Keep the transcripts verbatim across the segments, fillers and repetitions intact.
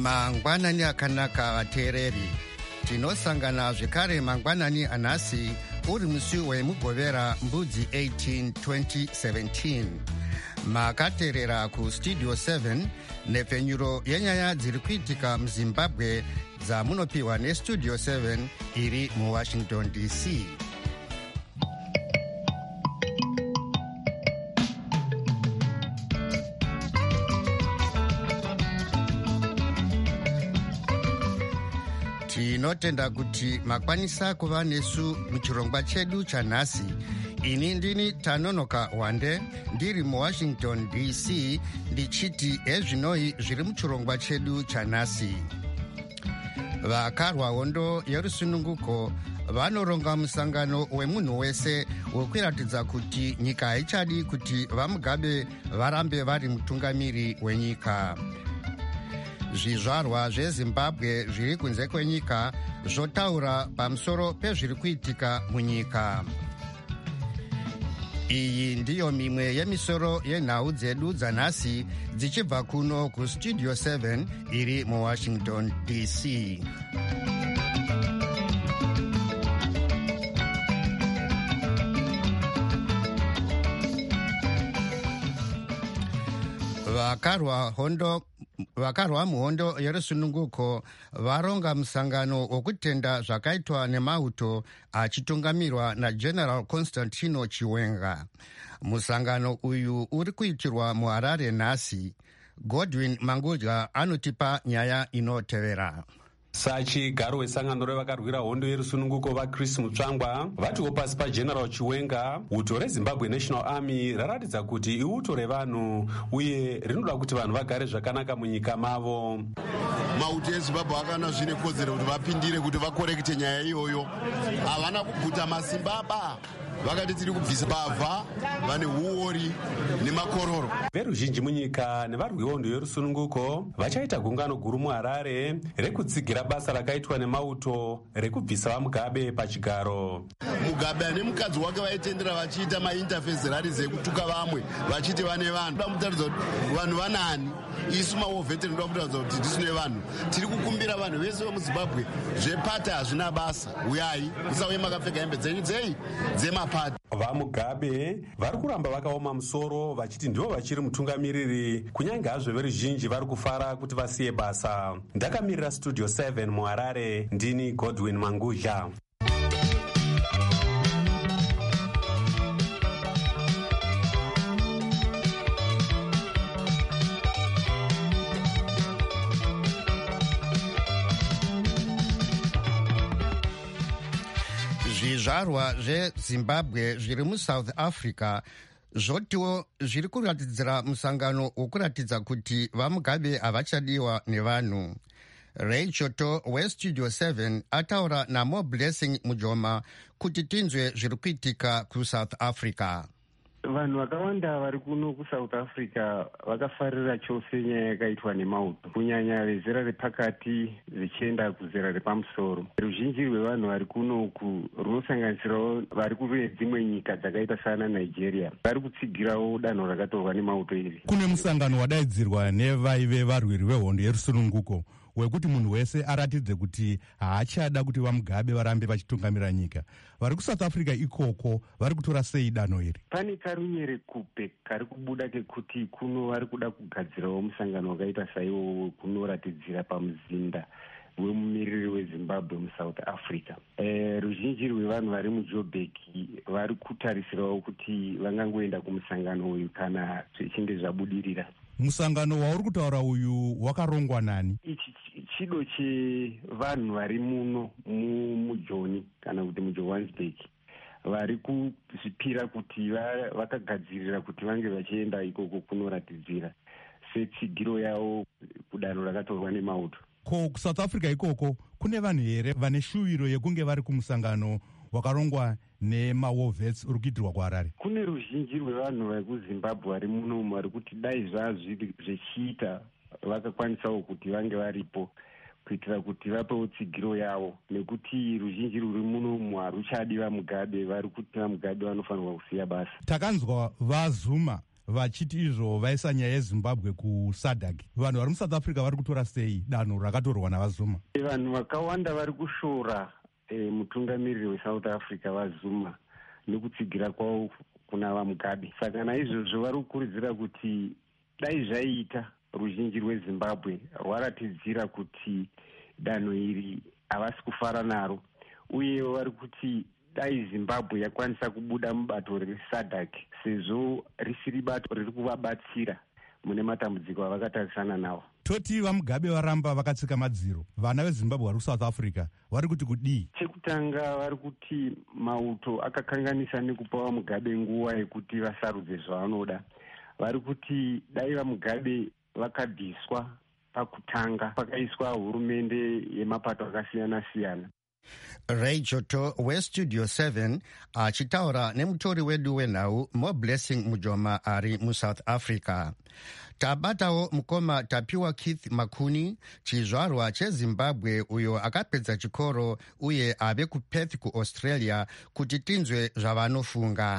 mangwanani akanaka vateereri. Tinosangana zvekare mangwanani anhasi uri musi wemugovera mbudzi eighteen twenty seventeen. Makateerera kustudio seven nepfenyuro yenyaya dziri kuitika muzimbabwe dzamunopiwa nestudio seven iri muwashington D C. Tinotenda kuti makwanisa kuva nesu muchirongwa chedu chanhasi. Ini ndini Tanonoka Wande ndiri muwashington D C ndichiti ezvinoi zviri muchirongwa chedu chanhasi. Vakarwa hondo yerusununguko vanoronga musangano wemunhu wese wekuratidza kuti nyika haichadi kuti vamugabe varambe vari mutungamiri wenyika. Zvizvarwa zveZimbabwe zviri kunze kwenyika zvotaura pamusoro pezviri kuitika munyika. Iyi ndiyo mimwe yemisoro yenhau dzedu dzanhasi dzichibva kuno kustudio seven iri muwashington D C. Vakarwa hondo vakarwa muhondo yerusununguko varonga musangano wokutenda zvakaitwa nemauto achitungamirwa naGeneral Constantino Chiwenga. Musangano uyu uri kuitirwa muHarare nhasi. Godwin Mangudya anotipa nyaya inotevera. Sachigaro wesangano revakarwira hondo yerusununguko vaChris Mutsvangwa vatiwo pasi paGeneral Chiwenga, uto reZimbabwe National Army raratidza kuti iuto revanhu uye rinoda kuti vanhu vagare zvakanaka munyika mavo. Mauto eZimbabwe akana zvine kodzero kuti vapindire kuti vakorekite nyaya iyoyo. Havana kuguta masimbaba. Vakati tiri kubvisa bavha vane huori nemakororo. Veruzhinji munyika nevarwi hondo yerusununguko vachaita gungano guru muHarare rekutsigira basa rakaitwa nemauto rekubvisa vamugabe pachigaro. Mugabe ane mukadzi wake vaitendera vachiita mainterface rallies ekutuka vamwe vachiti vane vanhu. Toda kutaridza kuti vanhu vanani. Isu mawoveterani toda kutaridza kuti tisine vanhu. Tiri kukumbira vanhu vese vemuZimbabwe zvepati hazvina basa. Uyai musauye makapfeka hembe dzenyu dzei dzema vamugabe vari kuramba vakaoma musoro vachiti ndivo vachiri mutungamiriri kunyange hazvo veruzhinji vari kufara kuti vasiye basa. Ndakamirira studio seven muHarare ndini Godwin Mangudya. Zvizvarwa zveZimbabwe zviri muSouth Africa zvotiwo zviri kuratidzira musangano wokuratidza kuti vamugabe havachadiwa nevanhu. Ray Choto westudio seven ataura naMo Blessing Mujoma kuti tinzwe zviri kuitika kuSouth Africa. Vanhu vakawanda vari kuno kuSouth Africa vakafarira chose nyaya yakaitwa nemauto, kunyanya vezera repakati zvichienda kuzera repamusoro. Ruzhinji rwevanhu vari kuno uku runosanganisirawo vari kune dzimwe nyika dzakaita sana Nigeria vari kutsigirawo danho rakatorwa nemauto iri. Kune musangano wadaidzirwa nevaive varwiri vehondo yerusununguko wekuti munhu wese aratidze kuti haachada kuti vamugabe varambe vachitungamira nyika. Vari kuSouth Africa ikoko vari kutora sei danho iri? Pane karunyere kupe kari kubuda kekuti kuno vari kuda kugadzirawo musangano wakaita saiwo kunoratidzira pamuzinda wemumiriri weZimbabwe muSouth Africa. E, ruzhinji rwevanhu vari muJoburg vari kutarisirawo kuti vangangoenda kumusangano uyu kana zvichinge zvabudirira. Musangano wauri kutaura uyu wakarongwa nani? Ichi chido chevanhu vari muno mujoni kana kuti muJohannesburg vari kuzvipira kuti vakagadzirira kuti vange vachienda ikoko kunoratidzira setsigiro yavo kudanho rakatorwa nemauto. Ko kuSouth Africa ikoko kune vanhu here vane shuwiro yekunge vari kumusangano wakarongwa nemaWar Vets uri kuitirwa kuHarare? Kune ruzhinji rwevanhu vari kuZimbabwe vari munomu vari kuti dai zvazviri zvichiita vakakwanisawo kuti vange varipo kuitira kuti vapewo tsigiro yavo, nekuti ruzhinji ruri munomu haruchadi vamugabe, vari kuti vamugabe vanofanirwa kusiya basa. Takanzwa vaZuma vachiti izvo vaisa nyaya yezimbabwe kusadhak. Vanhu vari musouth africa vari kutora sei danho rakatorwa navazuma? Vanhu vakawanda vari kushora e, mutungamiriri wesouth africa vazuma nekutsigira kwavo kuna vamugabe. Saka naizvozvo vari kukurudzira kuti dai zvaita ruzhinji rwezimbabwe rwaratidzira kuti danho iri havasi kufara naro, uye vari kuti dai zimbabwe yakwanisa kubuda mubato resadhak sezvo risiri bato riri kuvabatsira mune matambudziko avakatarisana nawo. Toti vamugabe varamba vakatsika madziro, vana vezimbabwe vari kusouth africa vari kuti kudii? Chekutanga vari kuti mauto akakanganisa nekupa vamugabe nguva yekuti vasarudze zvavanoda. Vari kuti dai vamugabe vakabviswa pakutanga pakaiswa hurumende yemapato akasiyana siyana. Ray Choto westudio seven achitaura nemutori wedu wenhau More Blessing Mujoma ari muSouth Africa. Tabatawo mukoma Tapiwa Keith Makuni, chizvarwa chezimbabwe uyo akapedza chikoro uye ave kuPerth kuAustralia, kuti tinzwe zvavanofunga.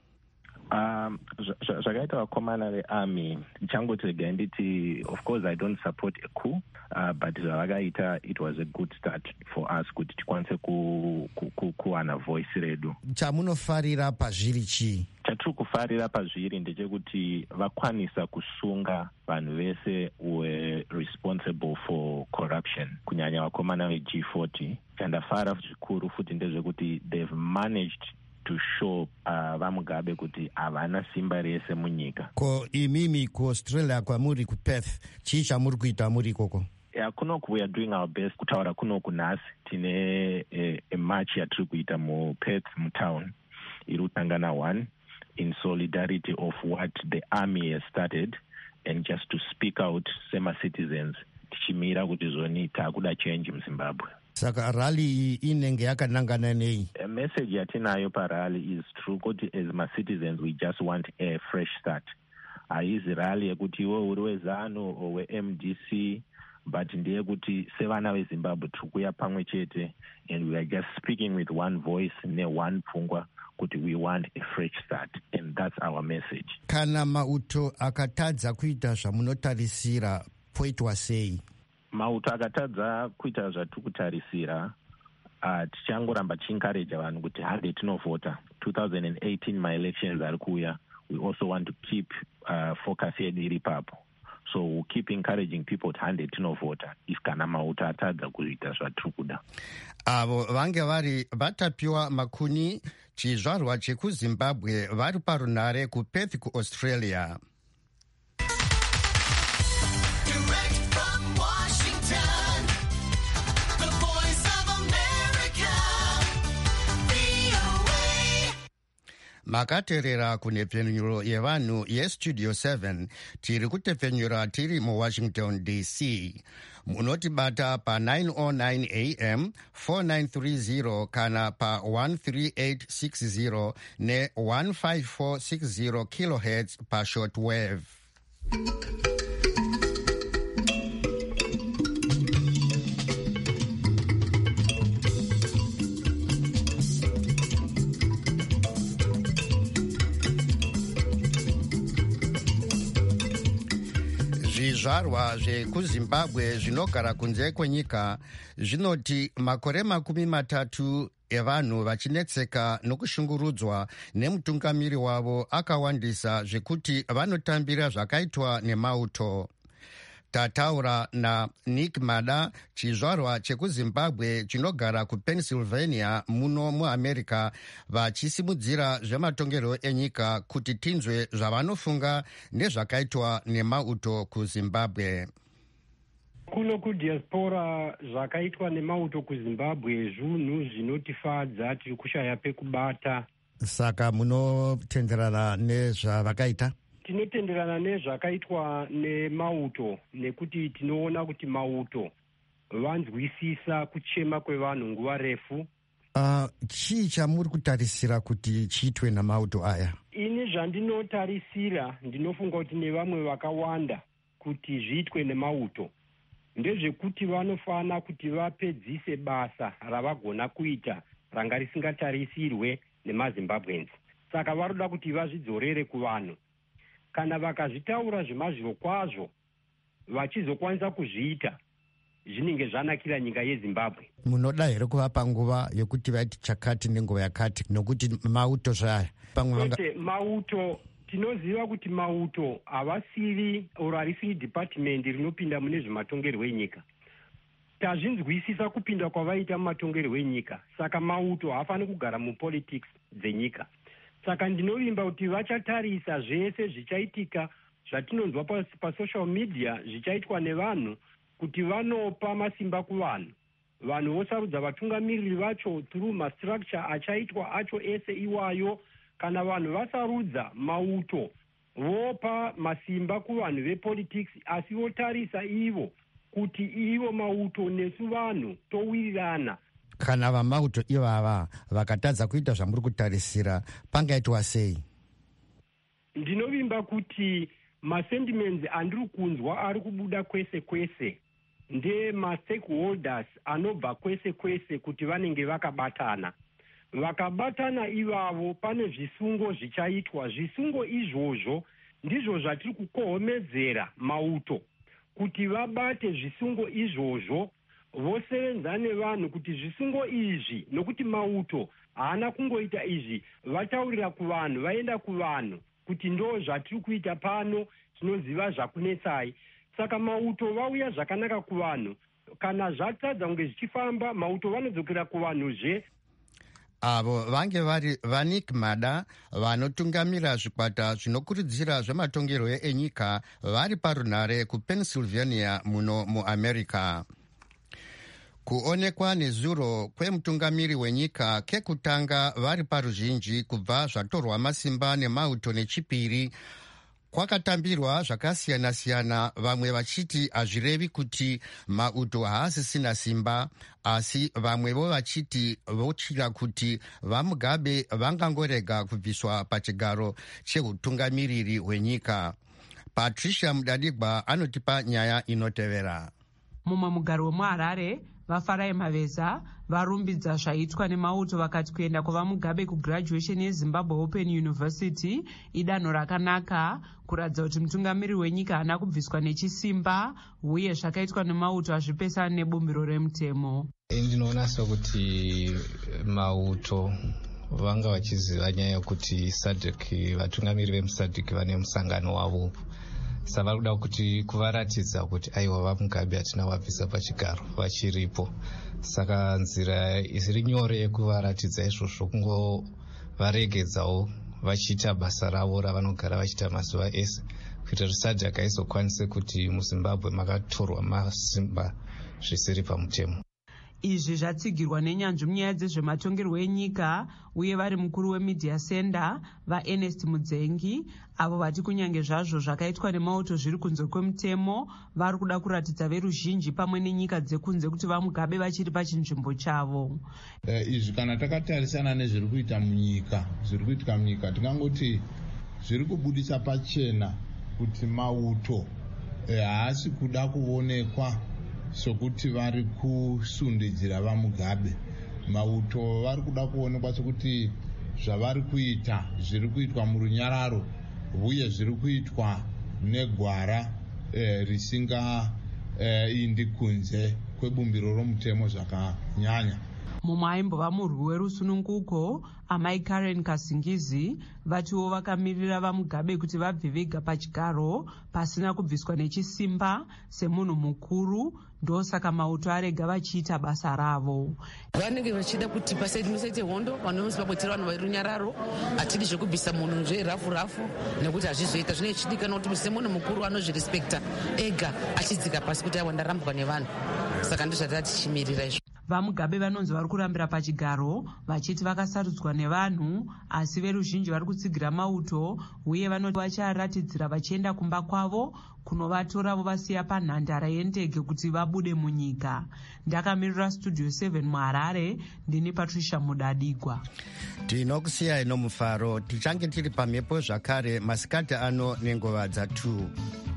Um, zvakaita vakomana vearmy ndichangoti regai nditi, of course I don't support a coup, uh, but zvavakaita it was a good start for us kuti tikwanise kuwana voice redu. Chamunofarira pazviri chii? Chatiri kufarira pazviri ndechekuti vakwanisa kusunga vanhu vese were responsible for corruption, kunyanya vakomana veG forty. Chandafara zvikuru futi ndezvekuti they've managed to show uh, vamugabe kuti havana simba rese munyika. Ko imimi kuAustralia kwamuri kuPerth, chii chamuri kuita muri ikoko? Yeah, kunoku we are doing our best kutaura kunoku nhasi tine a, a march yatiri kuita muPerth mutown iri kutangana one in solidarity of what the army has started, and just to speak out sema-citizens tichimira kuti zoni takuda change muZimbabwe. Saka rally iyi inenge yakanangana nei? A message yatinayo parally is true kuti as ma-citizens we just want a fresh start. Haizi rally yekuti iwe uri weZANU or we-M D C, but ndeyekuti sevana veZimbabwe tikuya pamwe chete, and we are just speaking with one voice ne one pfungwa kuti we want a fresh start, and that's our message. Kana mauto akatadza kuita zvamunotarisira poitwa sei? Mauto akatadza kuita zvatiri kutarisira, uh, tichangoramba tichiencourage vanhu kuti hande tinovhota. twenty eighteen my-elections ari kuuya. We also want to keep uh, focus yedu iri papo. So we'll keep encouraging people to hande tinovhota if kana mauto atadza kuita zvatiri kuda. Avo vange vari vatapiwa Makuni, chizvarwa chekuZimbabwe, vari parunhare kuPerth kuAustralia. Makaterera kunepfenyuro yevanhu yestudio seven, tiri kutepfenyura tiri muWashington D C. Munotibata pa nine oh nine A M, four nine three zero kana pa one three eight six zero ne one five four six zero kilohertz pa shortwave. Zvizvarwa zvekuZimbabwe zvinogara kunze kwenyika zvinoti makore makumi matatu evanhu vachinetseka nokushungurudzwa nemutungamiri wavo akawandisa zvekuti vanotambira zvakaitwa nemauto. Tataura naNick Mada, chizvarwa chekuZimbabwe chinogara kuPennsylvania muno muAmerica, vachisimudzira zvematongerwo enyika kuti tinzwe zvavanofunga nezvakaitwa nemauto kuZimbabwe. Kuno kudiaspora zvakaitwa nemauto kuZimbabwe zvinhu zvinotifadza, tiri kushaya pekubata. Saka munotenderana nezvavakaita? Tinotenderana nezvakaitwa nemauto nekuti tinoona kuti mauto vanzwisisa kuchema kwevanhu nguva refu. Uh, chii chamuri kutarisira kuti chiitwe namauto aya? Ini zvandinotarisira ndinofunga kuti nevamwe vakawanda kuti zviitwe nemauto ndezvekuti vanofana kuti vapedzise basa ravagona kuita ranga risingatarisirwe nemaZimbabweans. Saka varoda kuti vazvidzorere kuvanhu. kana vakazvitaura zvemazviro kwazvo vachizokwanisa kuzviita, zvinenge zvanakira nyika yeZimbabwe. Munoda here kuvapa nguva yekuti vaiti chakati nenguva yakati, nokuti mauto zvaya kwete mauto tinoziva kuti mauto havasivi oro harisiri department rinopinda mune zvematongerwo enyika. Tazvinzwisisa kupinda kwavaita mumatongerwo enyika, saka mauto haafaniri kugara mupolitics dzenyika. Saka ndinovimba kuti vachatarisa zvese zvichaitika zvatinonzwa pasocial media zvichaitwa nevanhu, kuti vanopa masimba kuvanhu. Vanhu vosarudza vatungamiriri vacho through mastructure achaitwa acho ese iwayo. Kana vanhu vasarudza mauto vopa masimba kuvanhu vepolitics, asi votarisa ivo kuti ivo mauto nesu vanhu towirirana. Kana vamauto ivava vakatadza kuita zvamuri kutarisira, pangaitwa sei? Ndinovimba kuti masentiments andiri kunzwa ari kubuda kwese kwese ndema-stakeholders anobva kwese kwese kuti vanenge vakabatana. Vakabatana ivavo pane zvisungo zvichaitwa. Zvisungo izvozvo ndizvo zvatiri kukohomedzera mauto kuti vabate zvisungo izvozvo, vosevenza nevanhu kuti zvisungo izvi, nokuti mauto haana kungoita izvi, vataurira kuvanhu, vaenda kuvanhu kuti ndo zvatiri kuita pano, tinoziva zvakunetsai. Saka mauto vauya zvakanaka kuvanhu. Kana zvatadza kunge zvichifamba, mauto vanodzokera kuvanhuzve. Avo vange vari Vanik Mada vanotungamira zvikwata zvinokurudzira zvematongerwo enyika vari parunhare kuPennsylvania muno muAmerica. Kuonekwa nezuro kwemutungamiri wenyika kekutanga vari paruzhinji kubva zvatorwa masimba nemauto nechipiri kwakatambirwa zvakasiyana-siyana, vamwe vachiti hazvirevi kuti mauto haasisina simba, asi vamwevo vachiti votyira kuti vaMugabe vangangorega kubviswa pachigaro cheutungamiriri hwenyika. Patricia Mudadigwa anotipa nyaya inotevera. Mumwe mugaro wemuHarare, vaFarai Maveza varumbidza zvaitwa nemauto vakati kuenda kwavaMugabe kugraduation yeZimbabwe Open University idanho rakanaka, kuratidza kuti mutungamiri wenyika haana kubviswa nechisimba, uye zvakaitwa nemauto hazvipesani nebumbiro remutemo. Ndinoona sokuti mauto vanga vachiziva nyaya yokuti SADC, vatungamiri vemuSADC vane musangano wavo, sava kuda kuti kuvaratidza kuti aiwa vaMugabe hatina wabvisa pachigaro vachiripo. Saka nzira isiri nyore yekuvaratidza izvozvo kungovaregedzawo vachiita basa ravo ravanogara vachiita mazuva ese, kuitira kuti SADC haizokwanise kuti muZimbabwe makatorwa masimba zvisiri pamutemo. Izvi zvatsigirwa nenyanzvi munyaya dzezvematongerwo enyika, uye vari mukuru wemedia center vaErnest Mudzengi, avo vati kunyange zvazvo zvakaitwa nemauto zviri kunze kwemutemo, vari kuda kuratidza veruzhinji pamwe nenyika dzekunze kuti vaMugabe vachiri pachinzvimbo chavo. E, izvi kana takatarisana nezviri kuita munyika, zviri kuitika munyika, tingangoti zviri kubudisa pachena kuti mauto haasi e, kuda kuonekwa sokuti vari kusundidzira vaMugabe. Mauto vari kuda kuonekwa sokuti zvavari kuita zviri kuitwa murunyararo, uye zviri kuitwa negwara eh, risingaindi eh, kunze kwebumbiro romutemo zvakanyanya. Mumwe aimbova murwi werusununguko, amai Karen Kasingizi, vatiwo vakamirira vaMugabe kuti vabve vega pachigaro pasina kubviswa nechisimba semunhu mukuru, ndosaka mauto arega vachiita basa ravo. Vanenge vachida kuti pasaidi musaite hondo, vanhu vemuZimbabwe vanhu varunyararo, hatidi zvekubvisa munhu zverafu rafu, nekuti hazvizoita. Zvine chidikana kuti semunhu mukuru anozvirespekta ega achidzika pasi kuti aiwa ndarambwa nevanhu. Saka ndozvatati tichimirira izvo. VaMugabe vanonzi vari kurambira pachigaro vachiti vakasarudzwa nevanhu, asi veruzhinji vari kutsigira mauto, uye vanoti vacharatidzira vachienda kumba kwavo kunovatora vovasiya panhandare yendege kuti vabude munyika. Ndakamirira studio seven muHarare, ndini Patricia Mudadigwa. Tinokusiyai nomufaro, tichange tiri pamhepo zvakare masikati ano nenguva dzatu.